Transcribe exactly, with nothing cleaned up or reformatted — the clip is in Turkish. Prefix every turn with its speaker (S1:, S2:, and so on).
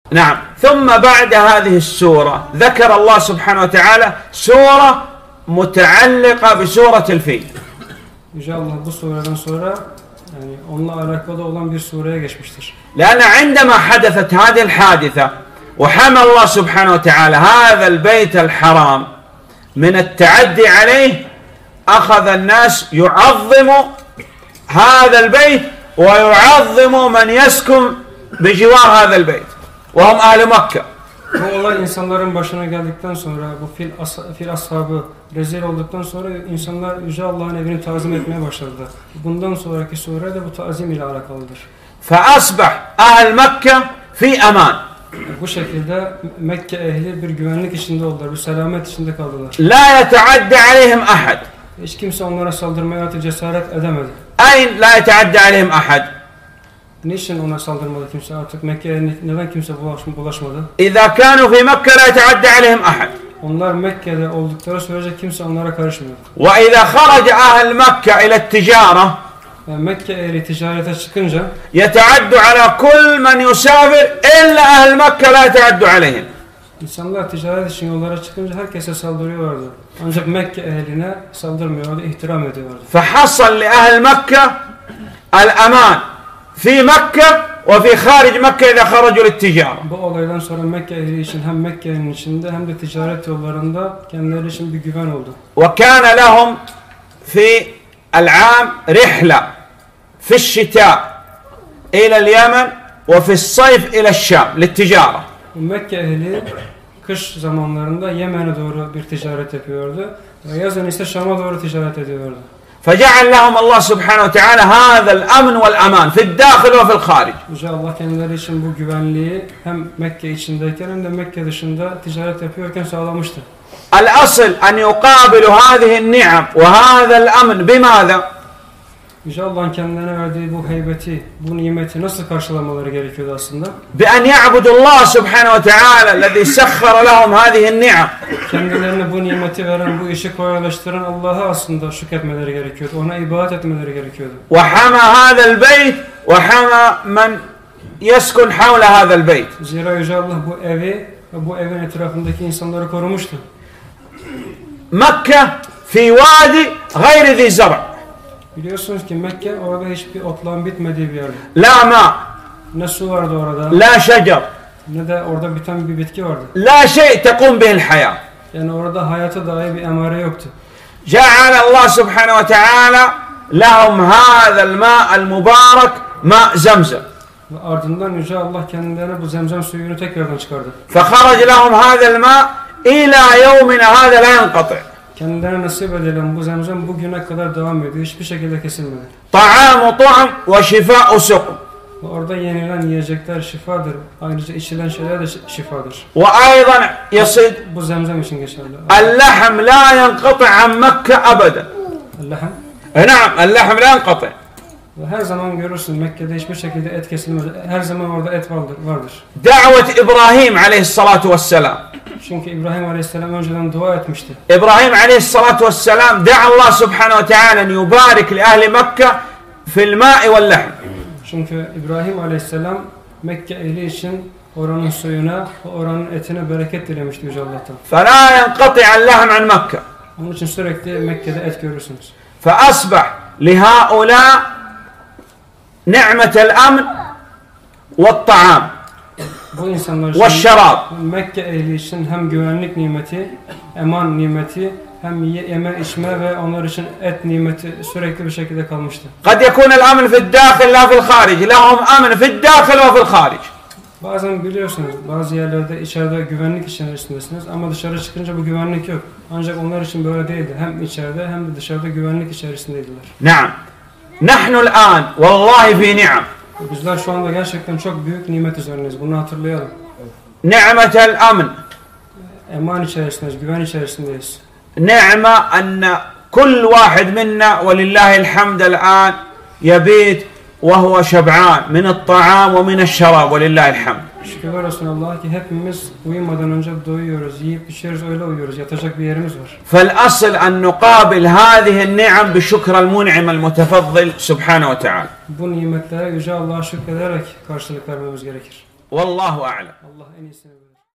S1: نعم. ثم بعد هذه السورة ذكر الله سبحانه وتعالى سورة متعلقة بسورة الفيل.
S2: Yüce Allah bu sureden sonra yani onunla alakalı olan bir sureye geçmiştir.
S1: لأن عندما حدثت هذه الحادثة وحمى الله سبحانه وتعالى هذا البيت الحرام من التعدي عليه أخذ الناس يعظم هذا البيت ويعظم من يسكن بجوار هذا البيت وهم أهل مكة.
S2: Bu olay insanların başına geldikten sonra, bu fil, as fil ashabı rezil olduktan sonra insanlar Yüce Allah'ın evini tazim etmeye başladılar. Bundan sonraki sure de bu tazim ile alakalıdır.
S1: فأصبح أهل مكة في أمان.
S2: Bu şekilde Mekke ehli bir güvenlik içinde oldular, bir selamet içinde kaldılar.
S1: لا يتعدى عليهم أحد.
S2: Hiç kimse onlara saldırmaya artık cesaret edemedi.
S1: أين لا يتعدى عليهم أحد؟
S2: Niçin ona saldırmadı kimse? Artık Mekke'ye neden kimse bulaşmadı?
S1: إذا كانوا في مكة لا يتعدى عليهم أحد.
S2: Onlar Mekke'de oldukları sürece kimse onlara karışmıyor.
S1: وإذا خرج أهل مكة إلى التجارة
S2: Yani Mekke ehli ticarete çıkınca
S1: يتعدوا على كل من يسافر إلا أهل مكة لا يتعدوا عليهم.
S2: İnsanlar ticaret için yollara çıkınca herkese saldırıyorlardı. Ancak Mekke ehline saldırmıyorlardı, ihtiram ediyorlardı.
S1: فحصل لأهل مكة الأمان في مكة وفي خارج مكة إذا خرجوا للتجارة.
S2: Bu olaydan sonra Mekke ehli için hem Mekke'nin içinde hem de ticaret yollarında kendileri için bir güven oldu.
S1: وكان لهم في العام رحلة في الشتاء إلى اليمن وفي الصيف إلى الشام للتجارة.
S2: Mekke ehli kış zamanlarında Yemen'e doğru bir ticaret yapıyordu ve yazın ise Şam'a doğru ticaret ediyordu.
S1: فجعل لهم الله سبحانه وتعالى هذا الأمن والأمان في الداخل وفي الخارج.
S2: Yüce Allah kendileri için bu güvenliği hem Mekke içindeyken hem de Mekke dışında ticaret yapıyorken sağlamıştı.
S1: الأصل أن يقابلوا هذه النعم وهذا الأمن بماذا؟
S2: Yüce Allah'ın kendilerine verdiği bu heybeti, bu nimeti nasıl karşılamaları gerekiyordu aslında?
S1: بأن يعبدوا الله سبحانه وتعالى الذي سخر لهم هذه النعم.
S2: Kendilerine bu nimeti veren, bu işi kolaylaştıran Allah'a aslında şükretmeleri gerekiyordu. Ona ibadet etmeleri gerekiyordu.
S1: وحمى هذا البيت وحمى من يسكن حول هذا البيت.
S2: Zira Yüce Allah bu evi ve bu evin etrafındaki insanları korumuştu.
S1: مكة في وادي غير ذي زرع.
S2: Biliyorsunuz ki Mekke orada hiçbir otlağın bitmediği bir yer.
S1: لا ماء.
S2: Ne su vardı orada,
S1: لا شجر.
S2: ne de orada biten bir bitki vardı.
S1: لا شيء تقوم به الحياة.
S2: Yani orada hayata dair bir emare yoktu.
S1: جعل الله سبحانه وتعالى لهم هذا الماء المبارك ماء زمزم.
S2: Ve ardından Yüce Allah kendilerine bu zemzem suyunu tekrardan çıkardı.
S1: فخرج لهم هذا الماء إلى يومنا هذا لا ينقطع.
S2: Kendilerine nasip edilen bu zemzem bugüne kadar devam ediyor. Hiçbir şekilde kesilmedi.
S1: طعام طعم وشفاء سقم.
S2: Orada yenilen yiyecekler şifadır. Ayrıca içilen şeyler de şifadır.
S1: وأيضا يصيد
S2: Bu zemzem için geçerli.
S1: اللحم لا ينقطع عن مكة أبدا.
S2: Allah'ım.
S1: نعم اللحم لا ينقطع.
S2: Ve her zaman görürsün Mekke'de hiçbir şekilde et kesilmez. Her zaman orada et vardır. vardır.
S1: دعوة إبراهيم عليه الصلاة والسلام.
S2: Çünkü İbrahim Aleyhisselam önceden dua etmişti.
S1: إبراهيم عليه الصلاة والسلام دعا الله سبحانه وتعالى أن يبارك لأهل مكة في الماء واللحم.
S2: Çünkü İbrahim Aleyhisselam Mekke ehli için oranın suyuna, oranın etine bereket dilemişti Yüce Allah'tan.
S1: فلا ينقطع اللحم عن مكة.
S2: Onun için sürekli Mekke'de et görürsünüz.
S1: فأصبح لهؤلاء نعمة الأمن والطعام
S2: Bu insanlar
S1: والشراب.
S2: Mekke ehli için hem güvenlik nimeti, eman nimeti, hem yeme içme ve onlar için et nimeti sürekli bir şekilde kalmıştı.
S1: قد يكون الأمن في الداخل لا في الخارج. لهم أمن في الداخل وفي الخارج.
S2: Bazen biliyorsunuz bazı yerlerde içeride güvenlik içerisindesiniz ama dışarı çıkınca bu güvenlik yok. Ancak onlar için böyle değildi. Hem içeride hem de dışarıda güvenlik içerisindeydiler.
S1: نعم. نحن الآن والله في نعم.
S2: Bizler şu anda gerçekten çok büyük nimet üzerindeyiz. Bunu hatırlayalım.
S1: نعمة الأمن.
S2: Eman içerisindeyiz, güven içerisindeyiz.
S1: نعمة أن كل واحد منا ولله الحمد الآن يبيت وهو شبعان من الطعام ومن الشراب ولله الحمد.
S2: Şükürler olsun Allah'a ki hepimiz uyumadan önce doyuyoruz, yiyip içiyoruz, öyle uyuyoruz. Yatacak bir yerimiz var.
S1: فالأصل أن نقابل هذه النعم بشكر المنعم المتفضل سبحانه وتعالى.
S2: Bu nimetlere Yüce Allah'a şükrederek karşılık vermemiz gerekir.
S1: Vallahu a'lem.
S2: Allah en iyisini bilir.